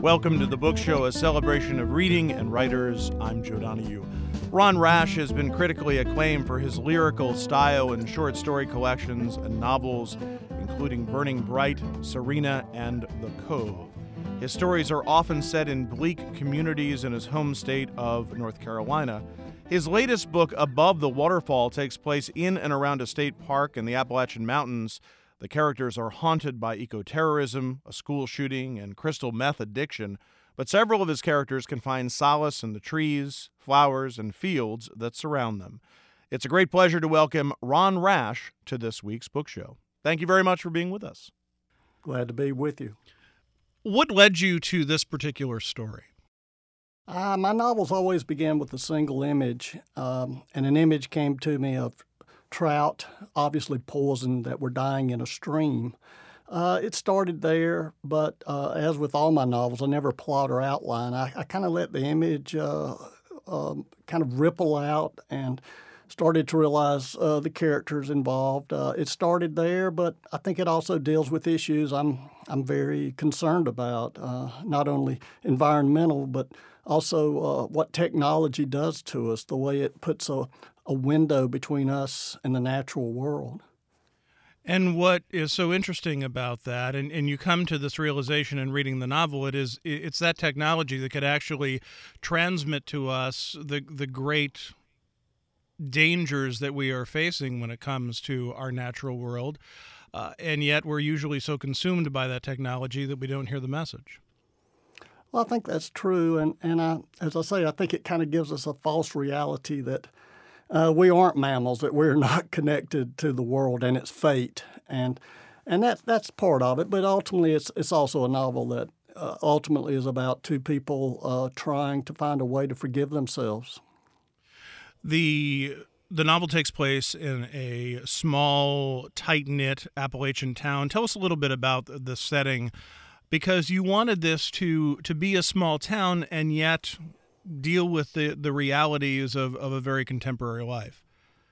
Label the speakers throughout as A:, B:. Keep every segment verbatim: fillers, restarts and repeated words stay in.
A: Welcome to the Book Show, a celebration of reading and writers. I'm Joe Donahue. Ron Rash has been critically acclaimed for his lyrical style and short story collections and novels, including Burning Bright, Serena, and The Cove. His stories are often set in bleak communities in his home state of North Carolina. His latest book, Above the Waterfall, takes place in and around a state park in the Appalachian Mountains. The characters are haunted by eco-terrorism, a school shooting, and crystal meth addiction, but several of his characters can find solace in the trees, flowers, and fields that surround them. It's a great pleasure to welcome Ron Rash to this week's book show. Thank you very much for being with us.
B: Glad to be with you.
A: What led you to this particular story?
B: Uh, my novels always began with a single image, um, and an image came to me of trout, obviously poisoned, that were dying in a stream. Uh, it started there, but uh, as with all my novels, I never plot or outline. I, I kind of let the image uh, um, kind of ripple out and started to realize uh, the characters involved. Uh, it started there, but I think it also deals with issues I'm I'm very concerned about, uh, not only environmental, but also uh, what technology does to us, the way it puts a, a window between us and the natural world.
A: And what is so interesting about that, and, and you come to this realization in reading the novel, it is it's that technology that could actually transmit to us the the great dangers that we are facing when it comes to our natural world, uh, and yet we're usually so consumed by that technology that we don't hear the message.
B: Well, I think that's true, and, and I, as I say, I think it kind of gives us a false reality that uh, we aren't mammals, that we're not connected to the world and its fate, and and that that's part of it. But ultimately, it's it's also a novel that uh, ultimately is about two people uh, trying to find a way to forgive themselves.
A: The the novel takes place in a small, tight-knit Appalachian town. Tell us a little bit about the setting, because you wanted this to to be a small town and yet deal with the, the realities of, of a very contemporary life.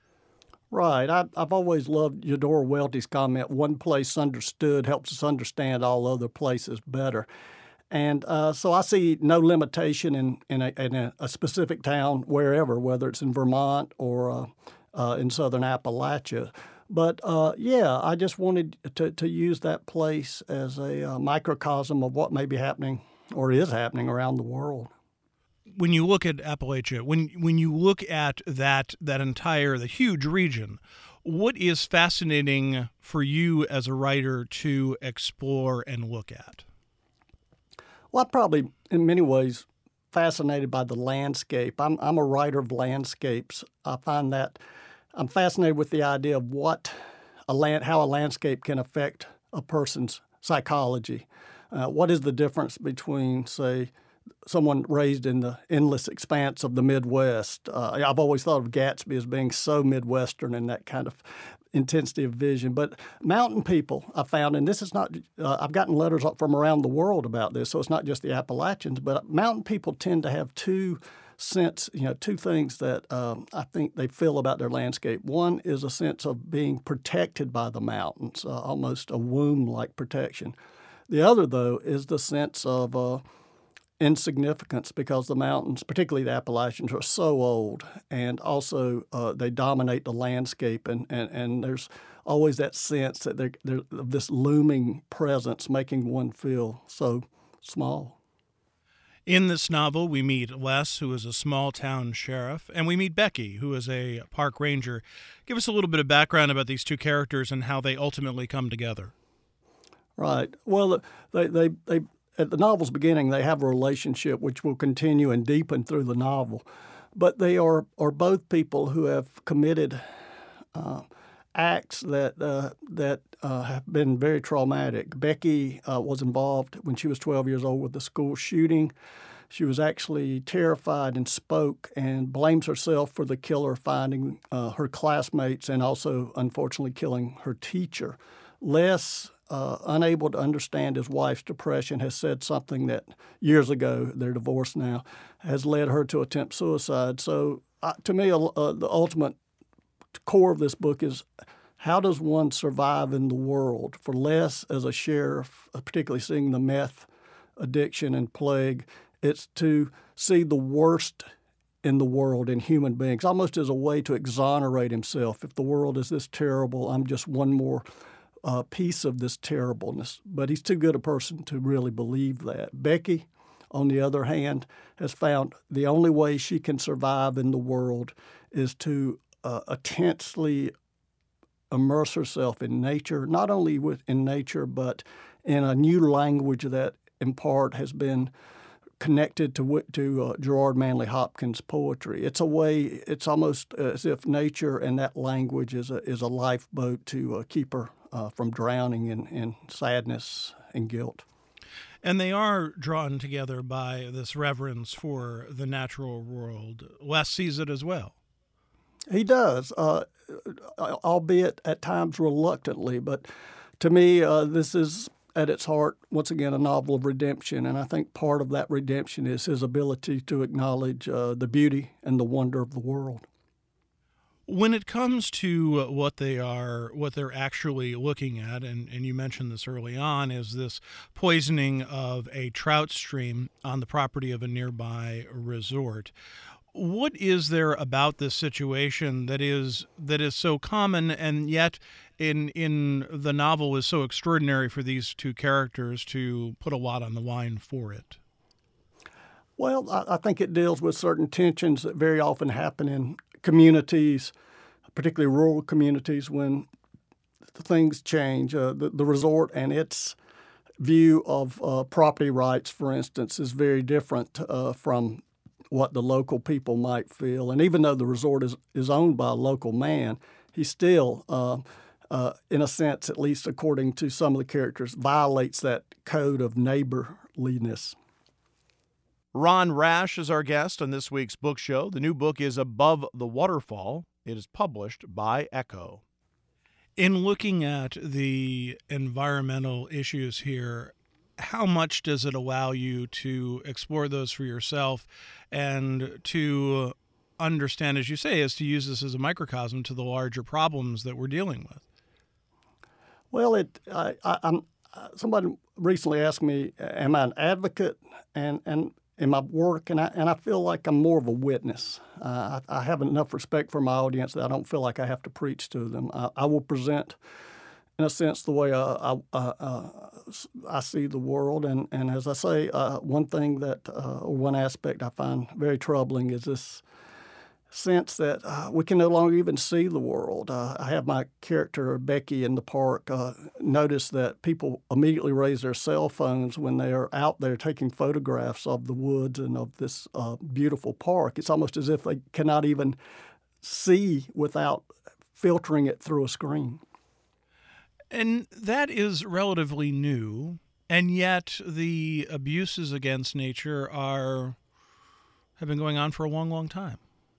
B: Right. I, I've always loved Eudora Welty's comment, one place understood helps us understand all other places better. And uh, so I see no limitation in, in, a, in a, a specific town wherever, whether it's in Vermont or uh, uh, in southern Appalachia. But, uh, yeah, I just wanted to, to use that place as a uh, microcosm of what may be happening or is happening around the world.
A: When you look at Appalachia, when when you look at that that entire, the huge region, what is fascinating for you as a writer to explore and look at?
B: Well, I'm probably, in many ways, fascinated by the landscape. I'm, I'm a writer of landscapes. I find that I'm fascinated with the idea of what a land, how a landscape can affect a person's psychology. Uh, what is the difference between, say, someone raised in the endless expanse of the Midwest? Uh, I've always thought of Gatsby as being so Midwestern and that kind of intensity of vision. But mountain people, I found, and this is not, uh, I've gotten letters from around the world about this, so it's not just the Appalachians, but mountain people tend to have two sense, you know, two things that um, I think they feel about their landscape. One is a sense of being protected by the mountains, uh, almost a womb-like protection. The other, though, is the sense of uh, insignificance, because the mountains, particularly the Appalachians, are so old, and also uh, they dominate the landscape, and, and, and there's always that sense that they're, they're this looming presence making one feel so small.
A: In this novel, we meet Les, who is a small-town sheriff, and we meet Becky, who is a park ranger. Give us a little bit of background about these two characters and how they ultimately come together.
B: Right. Well, they, they, they at the novel's beginning, they have a relationship which will continue and deepen through the novel. But they are, are both people who have committed uh, acts that uh, that uh, have been very traumatic. Becky uh, was involved when she was twelve years old with the school shooting. She was actually terrified and spoke and blames herself for the killer finding uh, her classmates and also, unfortunately, killing her teacher. Les, uh, unable to understand his wife's depression, has said something that years ago, they're divorced now, has led her to attempt suicide. So uh, to me, uh, the ultimate core of this book is, how does one survive in the world? For Les, as a sheriff, particularly seeing the meth addiction and plague. It's to see the worst in the world, in human beings, almost as a way to exonerate himself. If the world is this terrible, I'm just one more uh, piece of this terribleness. But he's too good a person to really believe that. Becky, on the other hand, has found the only way she can survive in the world is to uh, intensely immerse herself in nature, not only with, in nature, but in a new language that in part has been connected to to uh, Gerard Manley Hopkins' poetry. It's a way. It's almost as if nature and that language is a is a lifeboat to uh, keep her uh, from drowning in, in sadness and guilt.
A: And they are drawn together by this reverence for the natural world. Wes sees it as well.
B: He does, uh, albeit at times reluctantly. But to me, uh, this is, at its heart, once again, a novel of redemption. And I think part of that redemption is his ability to acknowledge uh, the beauty and the wonder of the world.
A: When it comes to what they are, what they're actually looking at, and, and you mentioned this early on, is this poisoning of a trout stream on the property of a nearby resort. What is there about this situation that is that is so common, and yet in in the novel is so extraordinary for these two characters to put a lot on the line for it?
B: Well, I, I think it deals with certain tensions that very often happen in communities, particularly rural communities, when things change. Uh, the, the resort and its view of uh, property rights, for instance, is very different uh, from what the local people might feel. And even though the resort is, is owned by a local man, he still, uh, uh, in a sense, at least according to some of the characters, violates that code of neighborliness.
A: Ron Rash is our guest on this week's book show. The new book is Above the Waterfall. It is published by Echo. In looking at the environmental issues here, how much does it allow you to explore those for yourself and to understand, as you say, is to use this as a microcosm to the larger problems that we're dealing with?
B: Well, it. I, I, I'm. Somebody recently asked me, "Am I an advocate?" and and in my work, and I and I feel like I'm more of a witness. Uh, I, I have enough respect for my audience that I don't feel like I have to preach to them. I, I will present, in a sense, the way I, I, uh, I see the world. And, and as I say, uh, one thing that, uh, or one aspect I find very troubling is this sense that uh, we can no longer even see the world. Uh, I have my character, Becky, in the park, uh, notice that people immediately raise their cell phones when they are out there taking photographs of the woods and of this uh, beautiful park. It's almost as if they cannot even see without filtering it through a screen.
A: And that is relatively new, and yet the abuses against nature are have been going on for a long, long time.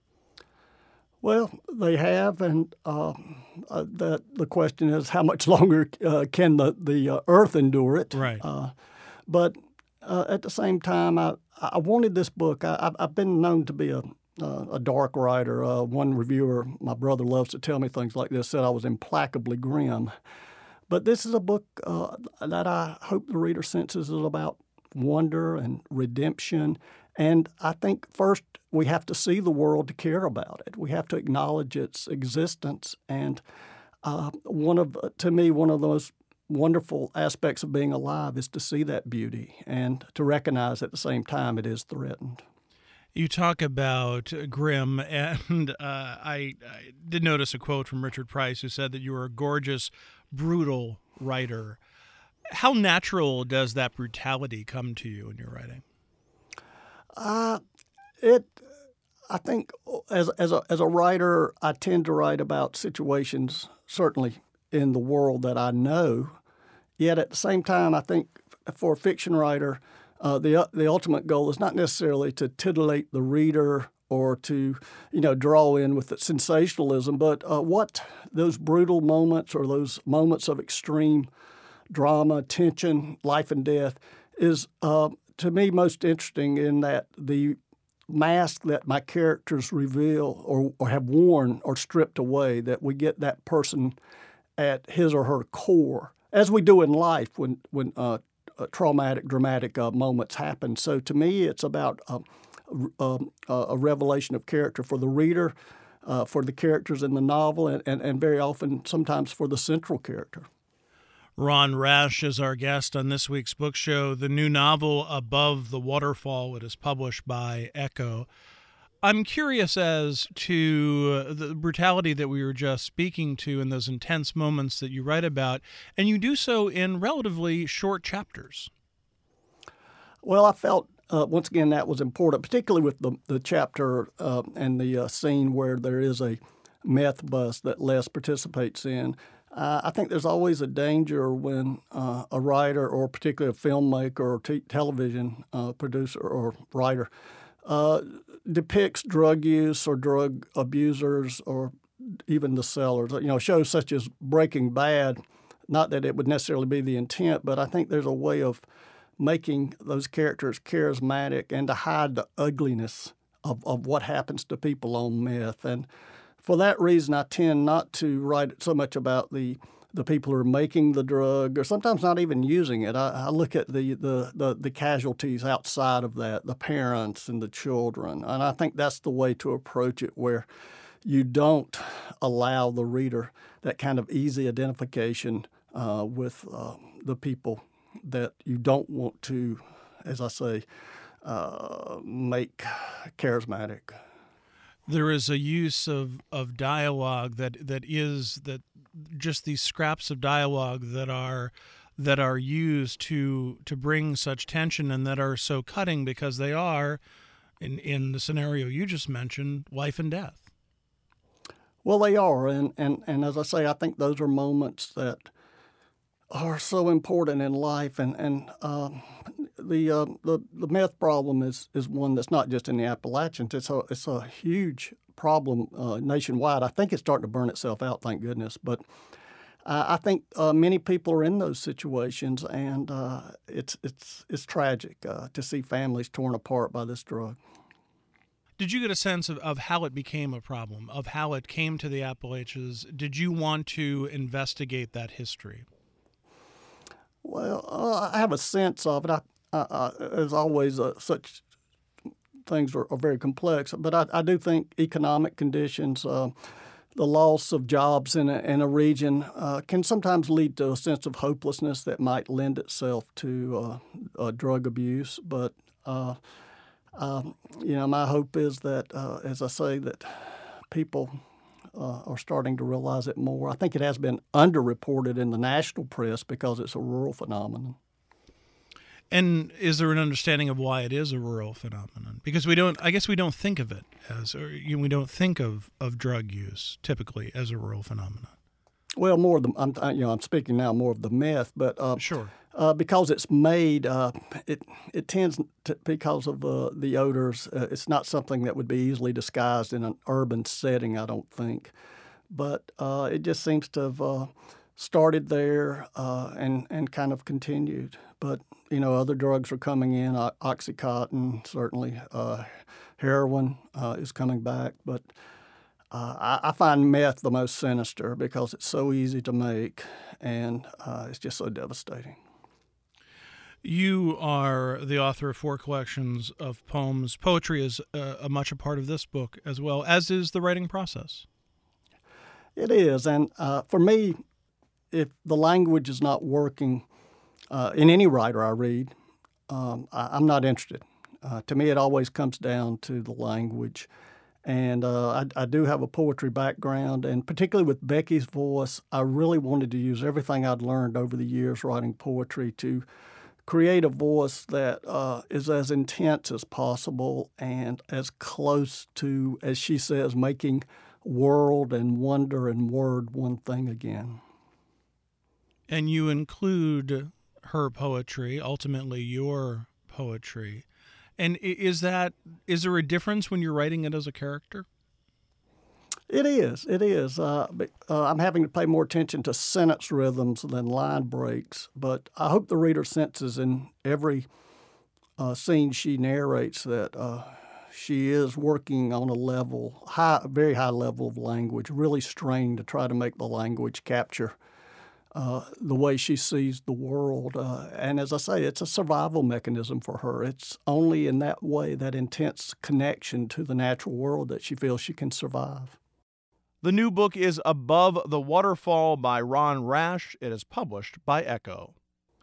B: Well, they have, and uh, uh, that the question is how much longer uh, can the the uh, earth endure it?
A: Right.
B: Uh, but uh, at the same time, I I wanted this book. I, I've been known to be a uh, a dark writer. Uh, one reviewer, my brother loves to tell me things like this, said I was implacably grim. But this is a book uh, that I hope the reader senses is about wonder and redemption. And I think first we have to see the world to care about it. We have to acknowledge its existence. And uh, one of, to me, one of the most wonderful aspects of being alive is to see that beauty and to recognize at the same time it is threatened.
A: You talk about Grimm, and uh, I, I did notice a quote from Richard Price who said that you were a gorgeous, brutal writer. How natural does that brutality come to you in your writing?
B: Uh, it, I think, as as a as a writer, I tend to write about situations certainly in the world that I know. Yet at the same time, I think for a fiction writer, uh, the the ultimate goal is not necessarily to titillate the reader or to, you know, draw in with the sensationalism, but uh, what those brutal moments or those moments of extreme drama, tension, life and death is. Uh, to me, most interesting in that the mask that my characters reveal or, or have worn or stripped away, that we get that person at his or her core, as we do in life when when uh, uh, traumatic, dramatic uh, moments happen. So to me, it's about uh, uh, a revelation of character for the reader, uh, for the characters in the novel, and, and, and very often, sometimes for the central character.
A: Ron Rash is our guest on this week's book show. The new novel, Above the Waterfall, it is published by Echo. I'm curious as to the brutality that we were just speaking to and those intense moments that you write about, and you do so in relatively short chapters.
B: Well, I felt, uh, once again, that was important, particularly with the, the chapter uh, and the uh, scene where there is a meth bust that Les participates in. Uh, I think there's always a danger when uh, a writer, or particularly a filmmaker or t- television uh, producer or writer, uh, depicts drug use or drug abusers or even the sellers. You know, shows such as Breaking Bad, not that it would necessarily be the intent, but I think there's a way of making those characters charismatic and to hide the ugliness of, of what happens to people on meth. And for that reason, I tend not to write so much about the the people who are making the drug, or sometimes not even using it. I, I look at the, the, the, the casualties outside of that, the parents and the children. And I think that's the way to approach it, where you don't allow the reader that kind of easy identification uh, with uh, the people that you don't want to, as I say, uh, make charismatic.
A: There is a use of, of dialogue that, that is that just these scraps of dialogue that are that are used to to bring such tension and that are so cutting because they are, in in the scenario you just mentioned, life and death.
B: Well, they are, and, and, and as I say, I think those are moments that are so important in life, and and uh, the, uh, the the meth problem is, is one that's not just in the Appalachians. It's a it's a huge problem uh, nationwide. I think it's starting to burn itself out, thank goodness. But uh, I think uh, many people are in those situations, and uh, it's it's it's tragic uh, to see families torn apart by this drug.
A: Did you get a sense of, of how it became a problem, of how it came to the Appalachians? Did you want to investigate that history?
B: Well, uh, I have a sense of it. I, I, I, as always, uh, such things are, are very complex. But I, I do think economic conditions, uh, the loss of jobs in a, in a region, uh, can sometimes lead to a sense of hopelessness that might lend itself to uh, uh, drug abuse. But uh, um, you know, my hope is that, uh, as I say, that people Uh, are starting to realize it more. I think it has been underreported in the national press because it's a rural phenomenon.
A: And is there an understanding of why it is a rural phenomenon? Because we don't, I guess we don't think of it as, or you know, we don't think of, of drug use typically as a rural phenomenon.
B: Well, more of the, I'm, you know, I'm speaking now more of the meth, but uh,
A: sure.
B: Uh, because it's made, uh, it it tends to, because of uh, the odors, uh, it's not something that would be easily disguised in an urban setting, I don't think. But uh, it just seems to have uh, started there uh, and, and kind of continued. But, you know, other drugs are coming in, o- Oxycontin, certainly uh, heroin uh, is coming back. But uh, I, I find meth the most sinister because it's so easy to make, and uh, it's just so devastating.
A: You are the author of four collections of poems. Poetry is uh, a much a part of this book as well, as is the writing process.
B: It is, and uh, for me, if the language is not working uh, in any writer I read, um, I, I'm not interested. Uh, to me, it always comes down to the language. And uh, I, I do have a poetry background, and particularly with Becky's voice, I really wanted to use everything I'd learned over the years writing poetry to create a voice that uh, is as intense as possible and as close to, as she says, making world and wonder and word one thing again.
A: And you include her poetry, ultimately your poetry. And is that, is there a difference when you're writing it as a character?
B: It is. It is. Uh, uh, I'm having to pay more attention to sentence rhythms than line breaks, but I hope the reader senses in every uh, scene she narrates that uh, she is working on a level, high, very high level of language, really straining to try to make the language capture uh, the way she sees the world. Uh, and as I say, it's a survival mechanism for her. It's only in that way, that intense connection to the natural world, that she feels she can survive.
A: The new book is Above the Waterfall by Ron Rash. It is published by Echo.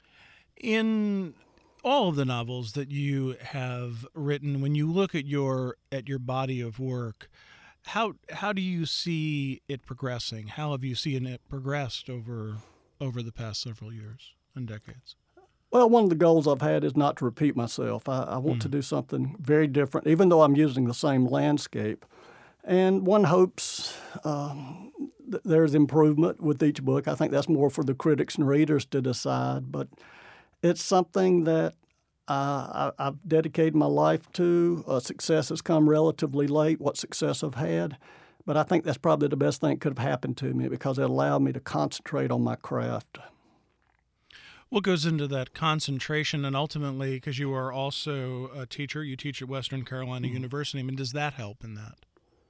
C: In all of the novels that you have written, when you look at your at your body of work, how how do you see it progressing? How have you seen it progressed over over the past several years and decades?
B: Well, one of the goals I've had is not to repeat myself. I, I want
C: Mm.
B: to do something very different, even though I'm using the same landscape. And one hopes um, th- there's improvement with each book. I think that's more for the critics and readers to decide. But it's something that uh, I, I've dedicated my life to. Uh, success has come relatively late, what success I've had. But I think that's probably the best thing that could have happened to me, because it allowed me to concentrate on my craft.
C: What goes into that concentration, and ultimately, because you are also a teacher, you teach at Western Carolina
B: Mm-hmm.
C: University, I mean, does that help in that?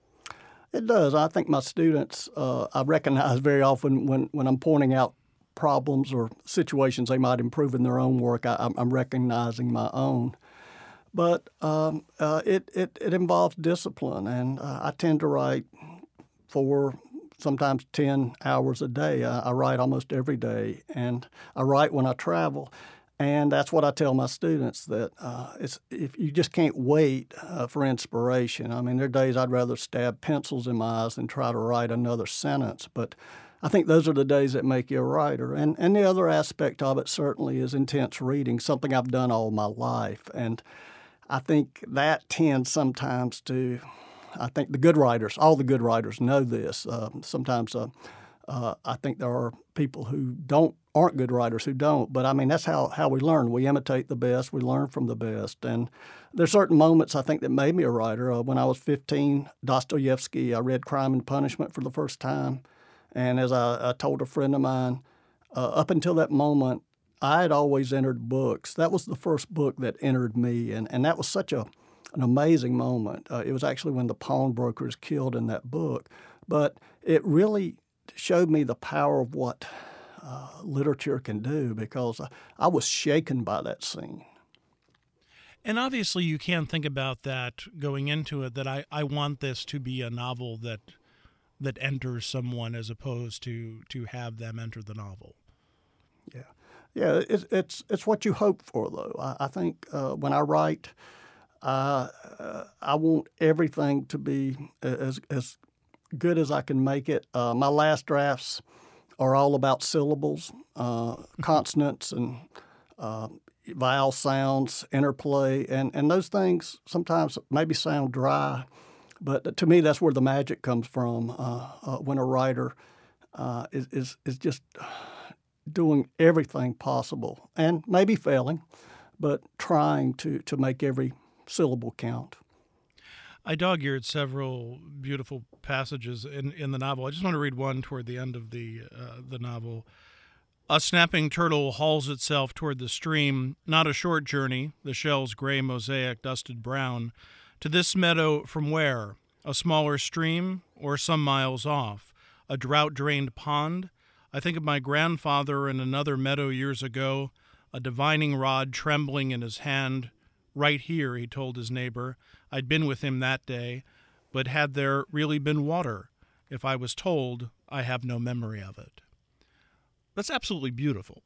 B: It does. I think my students, uh, I recognize very often when, when I'm pointing out problems or situations they might improve in their own work, I, I'm I'm recognizing my own. But um, uh, it, it, it involves discipline, and uh, I tend to write for sometimes ten hours a day. I, I write almost every day, and I write when I travel. And that's what I tell my students, that uh, it's if you just can't wait uh, for inspiration. I mean, there are days I'd rather stab pencils in my eyes than try to write another sentence. But I think those are the days that make you a writer. And and the other aspect of it certainly is intense reading, something I've done all my life. And I think that tends sometimes to, I think the good writers, all the good writers know this. Uh, sometimes uh, uh, I think there are people who don't aren't good writers who don't. But I mean, that's how, how we learn. We imitate the best. We learn from the best. And there's certain moments, I think, that made me a writer. Uh, when I was fifteen, Dostoevsky, I read Crime and Punishment for the first time. And as I, I told a friend of mine, uh, up until that moment, I had always entered books. That was the first book that entered me. And, and that was such a an amazing moment. Uh, it was actually when the pawnbroker is killed in that book. But it really showed me the power of what Uh, literature can do, because I, I was shaken by that scene.
C: And obviously, you can think about that going into it, that I, I want this to be a novel that that enters someone as opposed to, to have them enter the novel.
B: Yeah, yeah, it's it's it's what you hope for, though. I, I think uh, when I write, uh, uh, I want everything to be as as good as I can make it. Uh, my last drafts are all about syllables, uh, consonants, and uh, vowel sounds, interplay, and, and those things sometimes maybe sound dry, but to me that's where the magic comes from. Uh, uh, when a writer uh, is, is is just doing everything possible, and maybe failing, but trying to to make every syllable count.
C: I dog-eared several beautiful passages in, in the novel. I just want to read one toward the end of the uh, the novel. A snapping turtle hauls itself toward the stream, not a short journey, the shell's gray mosaic dusted brown. To this meadow from where? A smaller stream, or some miles off? A drought-drained pond? I think of my grandfather in another meadow years ago, a divining rod trembling in his hand. Right here, he told his neighbor. I'd been with him that day, but had there really been water? If I was told, I have no memory of it. That's absolutely beautiful.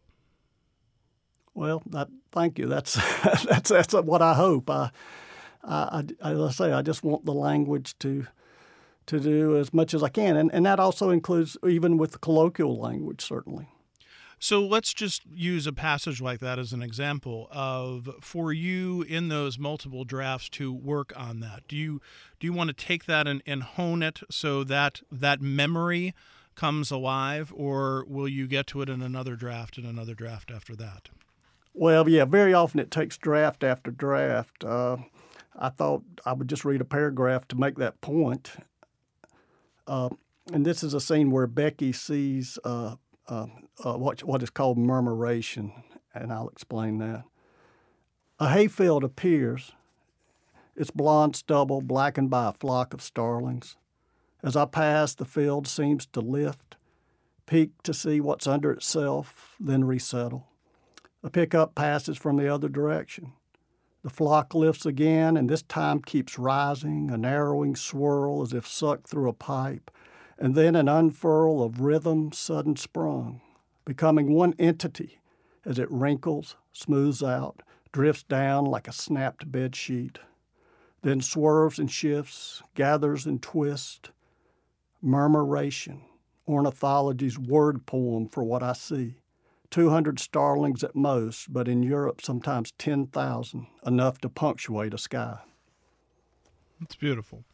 B: Well, that, thank you. That's that's that's what I hope. I, I, I, as I say, I just want the language to to do as much as I can, and and that also includes even with the colloquial language, certainly.
C: So let's just use a passage like that as an example of, for you in those multiple drafts, to work on that. Do you do you want to take that and, and hone it so that that memory comes alive, or will you get to it in another draft and another draft after that?
B: Well, yeah, very often it takes draft after draft. Uh, I thought I would just read a paragraph to make that point. Uh, and this is a scene where Becky sees uh, uh, uh, what, what is called murmuration, and I'll explain that. A hayfield appears, its blond stubble blackened by a flock of starlings. As I pass, the field seems to lift, peek to see what's under itself, then resettle. A pickup passes from the other direction. The flock lifts again, and this time keeps rising, a narrowing swirl as if sucked through a pipe, and then an unfurl of rhythm sudden sprung, becoming one entity as it wrinkles, smooths out, drifts down like a snapped bedsheet, then swerves and shifts, gathers and twists. Murmuration, ornithology's word poem for what I see. two hundred starlings at most, but in Europe sometimes ten thousand, enough to punctuate a sky.
C: It's beautiful.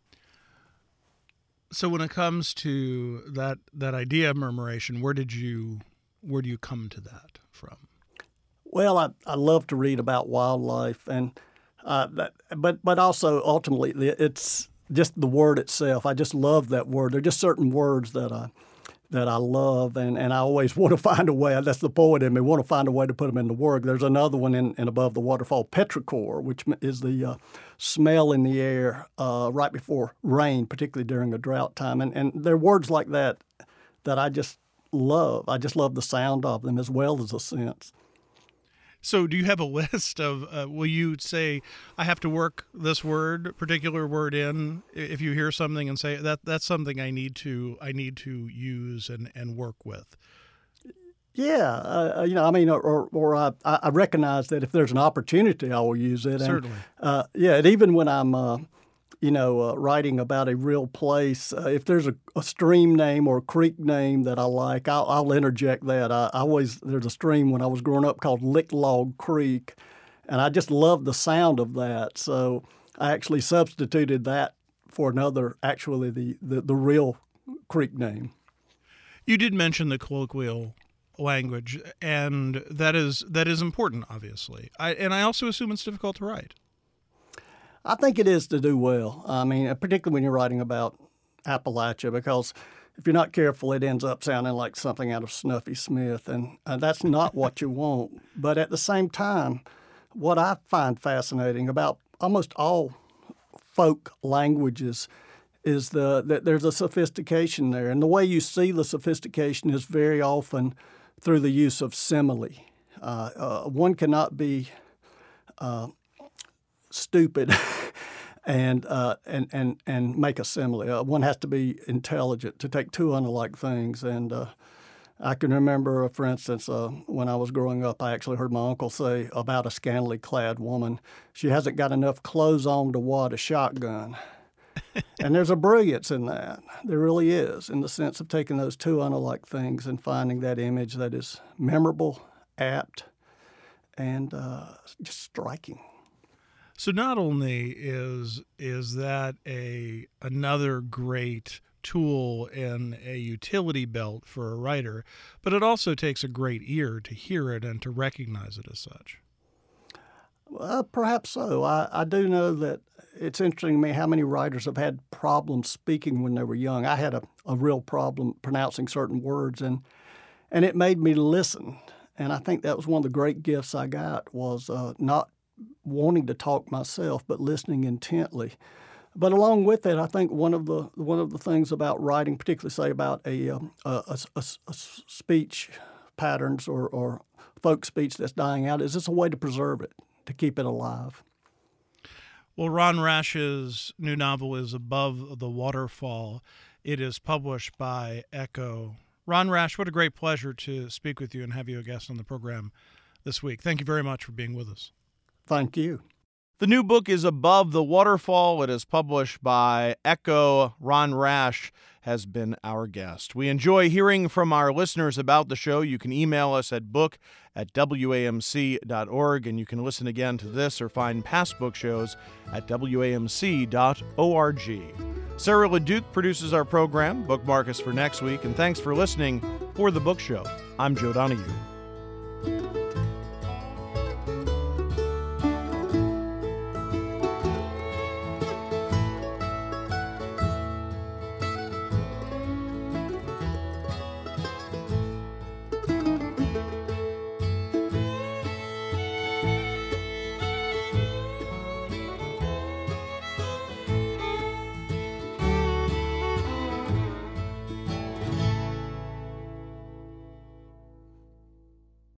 C: So when it comes to that that idea of murmuration, where did you where do you come to that from?
B: Well, I, I love to read about wildlife, and uh, that, but but also ultimately it's just the word itself. I just love that word. There are just certain words that I that I love, and, and I always want to find a way. That's the poet in me. Want to find a way to put them into work. There's another one in, in Above the Waterfall, petrichor, which is the uh, smell in the air uh, right before rain, particularly during a drought time. And and there are words like that that I just love. I just love the sound of them as well as the sense.
C: So do you have a list of, uh, will you say, I have to work this word, particular word in, if you hear something and say, that that's something I need to I need to use and, and work with?
B: Yeah, uh, you know, I mean, or, or I, I recognize that if there's an opportunity, I will use it. And,
C: Certainly.
B: Uh, yeah, and even when I'm, uh, you know, uh, writing about a real place, uh, if there's a, a stream name or a creek name that I like, I'll, I'll interject that. I, I always, there's a stream when I was growing up called Lick Log Creek, and I just loved the sound of that. So I actually substituted that for another, actually the, the, the real creek name.
C: You did mention the colloquial language, and that is that is important, obviously. I, and I also assume it's difficult to write.
B: I think it is to do well. I mean, particularly when you're writing about Appalachia, because if you're not careful, it ends up sounding like something out of Snuffy Smith, and uh, that's not what you want. But at the same time, what I find fascinating about almost all folk languages is the that there's a sophistication there, and the way you see the sophistication is very often through the use of simile. Uh, uh, one cannot be uh, stupid and, uh, and and and make a simile. Uh, one has to be intelligent to take two unlike things. And uh, I can remember, uh, for instance, uh, when I was growing up, I actually heard my uncle say about a scantily clad woman, she hasn't got enough clothes on to wad a shotgun. And there's a brilliance in that. There really is, in the sense of taking those two unlike things and finding that image that is memorable, apt, and uh, just striking.
C: So not only is is that a another great tool in a utility belt for a writer, but it also takes a great ear to hear it and to recognize it as such.
B: Well, perhaps so. I, I do know that it's interesting to me how many writers have had problems speaking when they were young. I had a, a real problem pronouncing certain words, and and it made me listen. And I think that was one of the great gifts I got, was uh, not wanting to talk myself, but listening intently. But along with it, I think one of the one of the things about writing, particularly say about a um, a, a, a, a speech patterns or, or folk speech that's dying out, is it's a way to preserve it, to keep it alive.
C: Well, Ron Rash's new novel is Above the Waterfall. It is published by Echo. Ron Rash, what a great pleasure to speak with you and have you a guest on the program this week. Thank you very much for being with us.
B: Thank you.
A: The new book is Above the Waterfall. It is published by Echo. Ron Rash has been our guest. We enjoy hearing from our listeners about the show. You can email us at book at W A M C dot org, and you can listen again to this or find past book shows at W A M C dot org. Sarah LeDuc produces our program. Bookmark us for next week, and thanks for listening for The Book Show. I'm Joe Donahue.